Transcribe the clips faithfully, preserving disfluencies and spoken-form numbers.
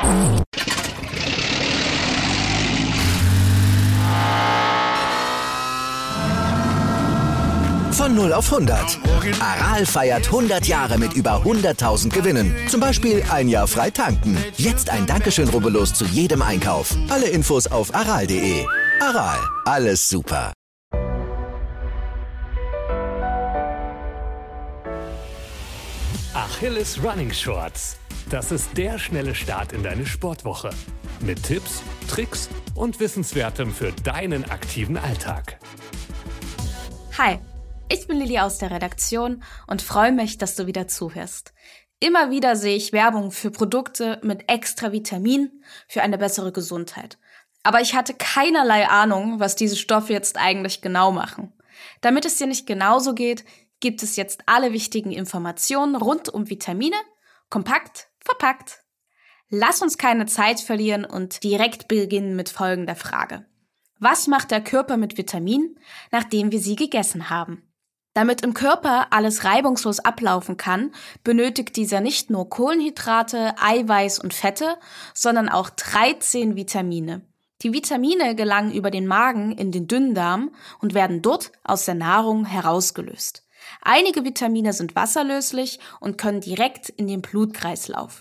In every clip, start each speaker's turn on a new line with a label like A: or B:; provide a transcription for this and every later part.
A: Von null auf hundert. Aral feiert hundert Jahre mit über hunderttausend Gewinnen. Zum Beispiel ein Jahr frei tanken. Jetzt ein Dankeschön, rubbellos zu jedem Einkauf. Alle Infos auf aral punkt de. Aral, alles super.
B: Achilles Running Shorts. Das ist der schnelle Start in deine Sportwoche. Mit Tipps, Tricks und Wissenswertem für deinen aktiven Alltag.
C: Hi, ich bin Lilly aus der Redaktion und freue mich, dass du wieder zuhörst. Immer wieder sehe ich Werbung für Produkte mit extra Vitaminen für eine bessere Gesundheit. Aber ich hatte keinerlei Ahnung, was diese Stoffe jetzt eigentlich genau machen. Damit es dir nicht genauso geht, gibt es jetzt alle wichtigen Informationen rund um Vitamine, kompakt verpackt. Lass uns keine Zeit verlieren und direkt beginnen mit folgender Frage. Was macht der Körper mit Vitaminen, nachdem wir sie gegessen haben? Damit im Körper alles reibungslos ablaufen kann, benötigt dieser nicht nur Kohlenhydrate, Eiweiß und Fette, sondern auch dreizehn Vitamine. Die Vitamine gelangen über den Magen in den Dünndarm und werden dort aus der Nahrung herausgelöst. Einige Vitamine sind wasserlöslich und können direkt in den Blutkreislauf.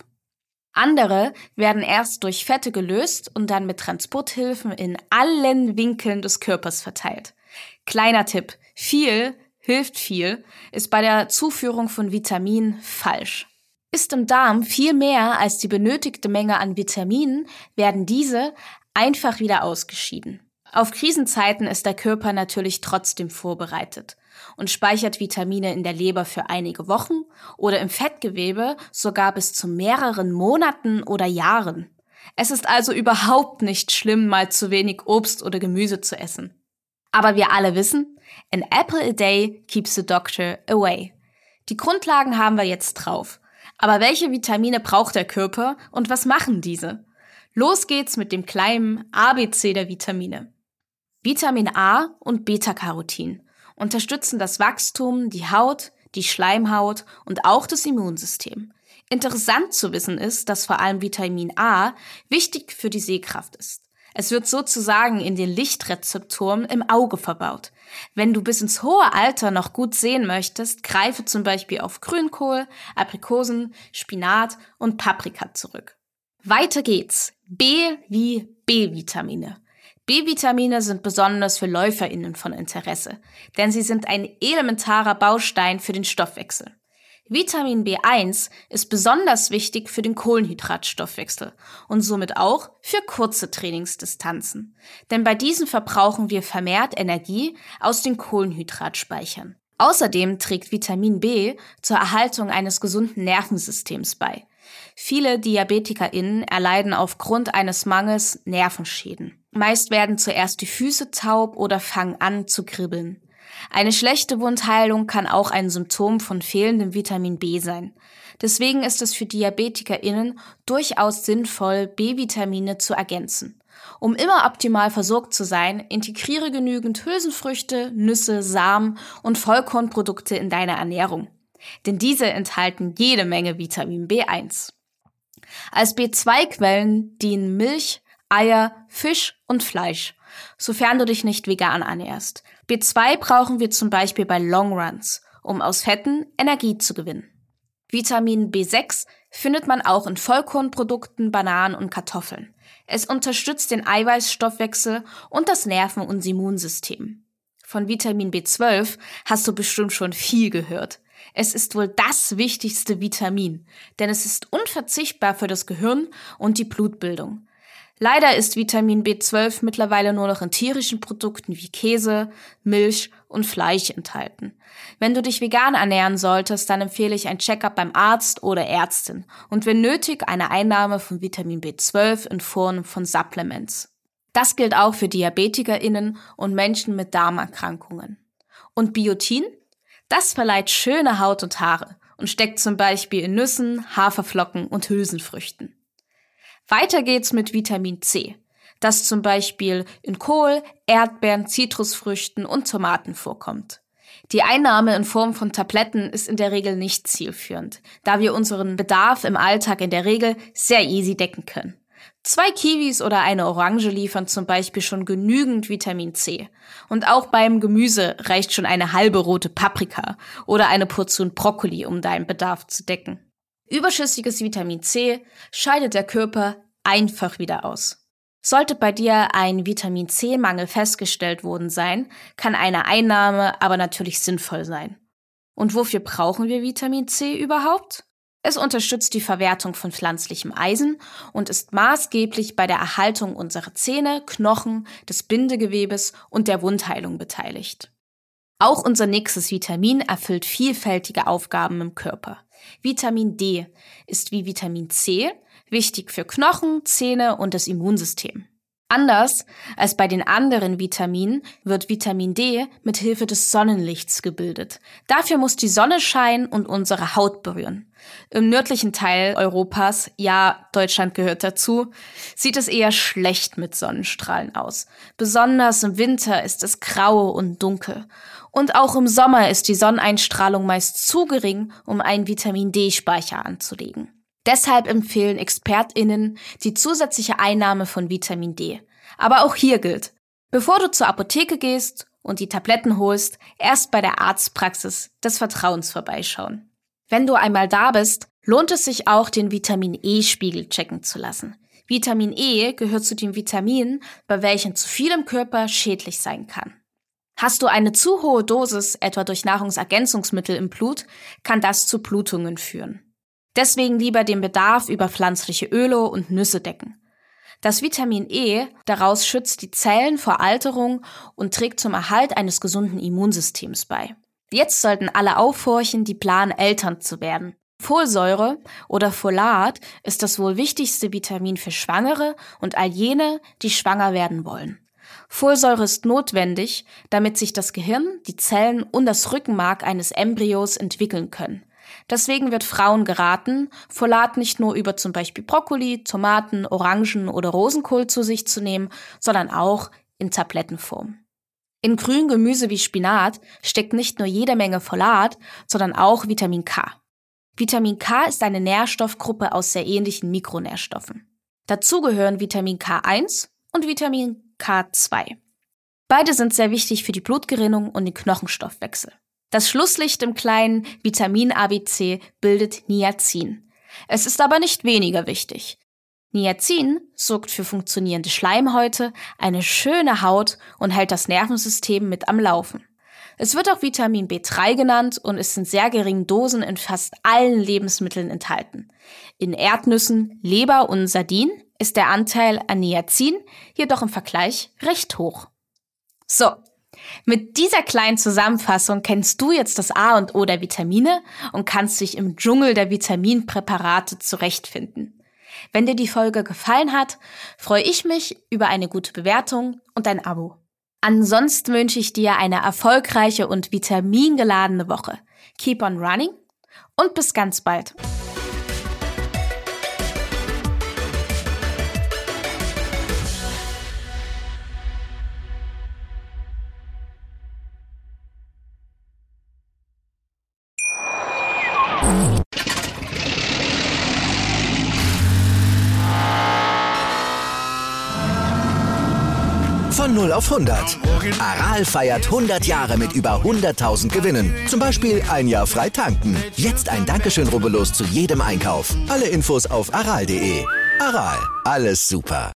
C: Andere werden erst durch Fette gelöst und dann mit Transporthilfen in allen Winkeln des Körpers verteilt. Kleiner Tipp, viel hilft viel, ist bei der Zuführung von Vitaminen falsch. Ist im Darm viel mehr als die benötigte Menge an Vitaminen, werden diese einfach wieder ausgeschieden. Auf Krisenzeiten ist der Körper natürlich trotzdem vorbereitet und speichert Vitamine in der Leber für einige Wochen oder im Fettgewebe sogar bis zu mehreren Monaten oder Jahren. Es ist also überhaupt nicht schlimm, mal zu wenig Obst oder Gemüse zu essen. Aber wir alle wissen, an apple a day keeps the doctor away. Die Grundlagen haben wir jetzt drauf. Aber welche Vitamine braucht der Körper und was machen diese? Los geht's mit dem kleinen A B C der Vitamine. Vitamin A und Beta-Carotin unterstützen das Wachstum, die Haut, die Schleimhaut und auch das Immunsystem. Interessant zu wissen ist, dass vor allem Vitamin A wichtig für die Sehkraft ist. Es wird sozusagen in den Lichtrezeptoren im Auge verbaut. Wenn du bis ins hohe Alter noch gut sehen möchtest, greife zum Beispiel auf Grünkohl, Aprikosen, Spinat und Paprika zurück. Weiter geht's. B wie B-Vitamine. B-Vitamine sind besonders für LäuferInnen von Interesse, denn sie sind ein elementarer Baustein für den Stoffwechsel. Vitamin B eins ist besonders wichtig für den Kohlenhydratstoffwechsel und somit auch für kurze Trainingsdistanzen. Denn bei diesen verbrauchen wir vermehrt Energie aus den Kohlenhydratspeichern. Außerdem trägt Vitamin B zur Erhaltung eines gesunden Nervensystems bei. Viele DiabetikerInnen erleiden aufgrund eines Mangels Nervenschäden. Meist werden zuerst die Füße taub oder fangen an zu kribbeln. Eine schlechte Wundheilung kann auch ein Symptom von fehlendem Vitamin B sein. Deswegen ist es für DiabetikerInnen durchaus sinnvoll, B-Vitamine zu ergänzen. Um immer optimal versorgt zu sein, integriere genügend Hülsenfrüchte, Nüsse, Samen und Vollkornprodukte in deine Ernährung. Denn diese enthalten jede Menge Vitamin B eins. Als B zwei Quellen dienen Milch, Eier, Fisch und Fleisch, sofern du dich nicht vegan ernährst. B zwei brauchen wir zum Beispiel bei Longruns, um aus Fetten Energie zu gewinnen. Vitamin B sechs findet man auch in Vollkornprodukten, Bananen und Kartoffeln. Es unterstützt den Eiweißstoffwechsel und das Nerven- und Immunsystem. Von Vitamin B zwölf hast du bestimmt schon viel gehört. Es ist wohl das wichtigste Vitamin, denn es ist unverzichtbar für das Gehirn und die Blutbildung. Leider ist Vitamin B zwölf mittlerweile nur noch in tierischen Produkten wie Käse, Milch und Fleisch enthalten. Wenn du dich vegan ernähren solltest, dann empfehle ich ein Check-up beim Arzt oder Ärztin und wenn nötig eine Einnahme von Vitamin B zwölf in Form von Supplements. Das gilt auch für DiabetikerInnen und Menschen mit Darmerkrankungen. Und Biotin? Das verleiht schöne Haut und Haare und steckt zum Beispiel in Nüssen, Haferflocken und Hülsenfrüchten. Weiter geht's mit Vitamin C, das zum Beispiel in Kohl, Erdbeeren, Zitrusfrüchten und Tomaten vorkommt. Die Einnahme in Form von Tabletten ist in der Regel nicht zielführend, da wir unseren Bedarf im Alltag in der Regel sehr easy decken können. Zwei Kiwis oder eine Orange liefern zum Beispiel schon genügend Vitamin C. Und auch beim Gemüse reicht schon eine halbe rote Paprika oder eine Portion Brokkoli, um deinen Bedarf zu decken. Überschüssiges Vitamin C scheidet der Körper einfach wieder aus. Sollte bei dir ein Vitamin-C-Mangel festgestellt worden sein, kann eine Einnahme aber natürlich sinnvoll sein. Und wofür brauchen wir Vitamin C überhaupt? Es unterstützt die Verwertung von pflanzlichem Eisen und ist maßgeblich bei der Erhaltung unserer Zähne, Knochen, des Bindegewebes und der Wundheilung beteiligt. Auch unser nächstes Vitamin erfüllt vielfältige Aufgaben im Körper. Vitamin D ist wie Vitamin C wichtig für Knochen, Zähne und das Immunsystem. Anders als bei den anderen Vitaminen wird Vitamin D mit Hilfe des Sonnenlichts gebildet. Dafür muss die Sonne scheinen und unsere Haut berühren. Im nördlichen Teil Europas, ja, Deutschland gehört dazu, sieht es eher schlecht mit Sonnenstrahlen aus. Besonders im Winter ist es grau und dunkel. Und auch im Sommer ist die Sonneneinstrahlung meist zu gering, um einen Vitamin D-Speicher anzulegen. Deshalb empfehlen ExpertInnen die zusätzliche Einnahme von Vitamin D. Aber auch hier gilt, bevor du zur Apotheke gehst und die Tabletten holst, erst bei der Arztpraxis des Vertrauens vorbeischauen. Wenn du einmal da bist, lohnt es sich auch, den Vitamin-E-Spiegel checken zu lassen. Vitamin E gehört zu den Vitaminen, bei welchen zu viel im Körper schädlich sein kann. Hast du eine zu hohe Dosis, etwa durch Nahrungsergänzungsmittel im Blut, kann das zu Blutungen führen. Deswegen lieber den Bedarf über pflanzliche Öle und Nüsse decken. Das Vitamin E daraus schützt die Zellen vor Alterung und trägt zum Erhalt eines gesunden Immunsystems bei. Jetzt sollten alle aufhorchen, die planen, Eltern zu werden. Folsäure oder Folat ist das wohl wichtigste Vitamin für Schwangere und all jene, die schwanger werden wollen. Folsäure ist notwendig, damit sich das Gehirn, die Zellen und das Rückenmark eines Embryos entwickeln können. Deswegen wird Frauen geraten, Folat nicht nur über zum Beispiel Brokkoli, Tomaten, Orangen oder Rosenkohl zu sich zu nehmen, sondern auch in Tablettenform. In grünem Gemüse wie Spinat steckt nicht nur jede Menge Folat, sondern auch Vitamin K. Vitamin K ist eine Nährstoffgruppe aus sehr ähnlichen Mikronährstoffen. Dazu gehören Vitamin K eins und Vitamin K zwei. Beide sind sehr wichtig für die Blutgerinnung und den Knochenstoffwechsel. Das Schlusslicht im kleinen Vitamin-A B C bildet Niacin. Es ist aber nicht weniger wichtig. Niacin sorgt für funktionierende Schleimhäute, eine schöne Haut und hält das Nervensystem mit am Laufen. Es wird auch Vitamin B drei genannt und ist in sehr geringen Dosen in fast allen Lebensmitteln enthalten. In Erdnüssen, Leber und Sardinen ist der Anteil an Niacin jedoch im Vergleich recht hoch. So. Mit dieser kleinen Zusammenfassung kennst du jetzt das A und O der Vitamine und kannst dich im Dschungel der Vitaminpräparate zurechtfinden. Wenn dir die Folge gefallen hat, freue ich mich über eine gute Bewertung und ein Abo. Ansonsten wünsche ich dir eine erfolgreiche und vitamingeladene Woche. Keep on running und bis ganz bald.
A: Von null auf hundert. Aral feiert hundert Jahre mit über hunderttausend Gewinnen. Zum Beispiel ein Jahr frei tanken. Jetzt ein Dankeschön, rubbellos zu jedem Einkauf. Alle Infos auf aral punkt de. Aral, alles super.